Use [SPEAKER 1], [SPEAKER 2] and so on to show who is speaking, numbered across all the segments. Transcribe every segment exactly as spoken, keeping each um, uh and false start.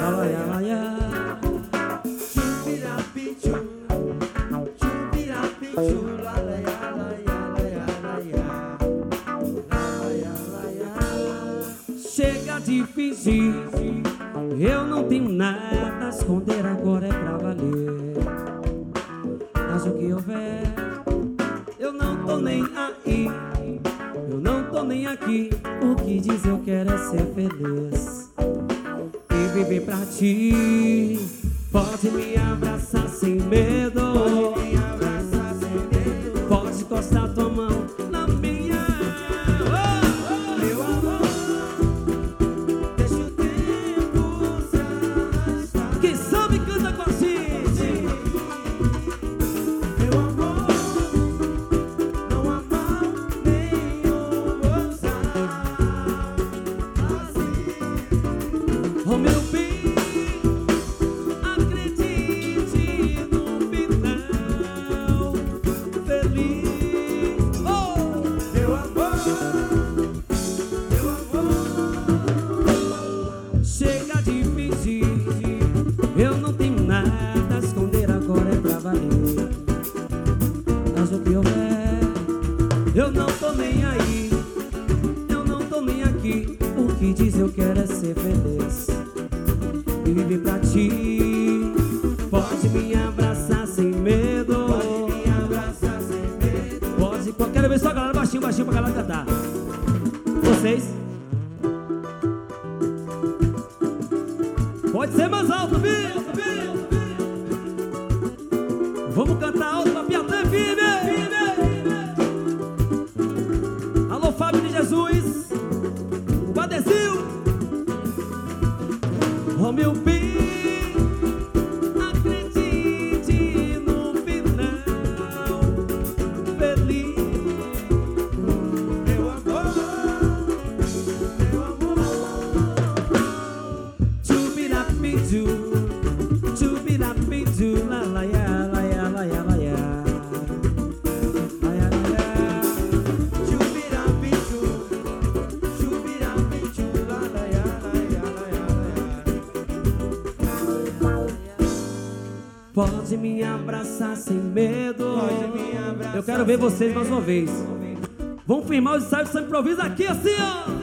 [SPEAKER 1] Chega de fingir, eu não tenho nada a esconder, agora é pra valer. Mas o que houver, eu não tô nem aí, eu não tô nem aqui. O que diz eu quero é ser feliz e viver pra ti. Pode me abraçar sem medo, pode me abraçar sem medo, pode encostar tua mão na minha. Oh, meu amor, deixa o tempo se arrastar. Quem sabe canta com a gente. Meu amor, não há mal nenhum gozar assim. Oh, meu bem, chega de fingir, eu não tenho nada a esconder, agora é pra valer. Mas o que houver, eu não tô nem aí, eu não tô nem aqui. O que diz eu quero é ser feliz e viver pra ti. Pode me abraçar sem medo, pode me abraçar sem medo. Pode, quero ver só a galera baixinho, baixinho pra galera cantar. Vocês pode ser mais alto, viu? Vamos cantar alto pra Piatã firme. Alô, Fábio de Jesus, o Badezil. Oh, meu bem, acredite no final feliz. Meu amor, meu amor. Chubirapiju, chubirapiju, la la ya, la ya, la ya, la ya, la ya, la ya. Chubirapiju, chubirapiju, la la ya, la ya, la ya, la ya. Pode me abraçar sem medo. Pode me abraçar. Eu quero ver vocês mais uma vez. Vamos firmar os ensaios de improviso aqui assim, ó.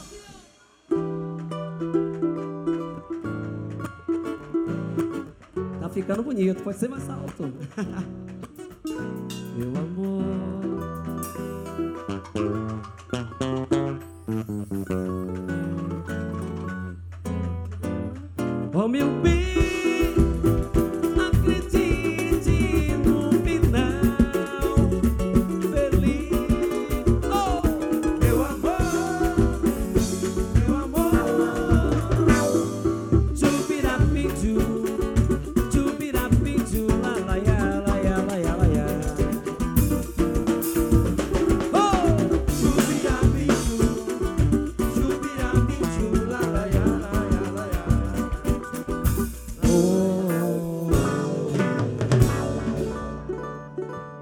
[SPEAKER 1] Tá ficando bonito, pode ser mais alto. Meu amor, oh, meu bem.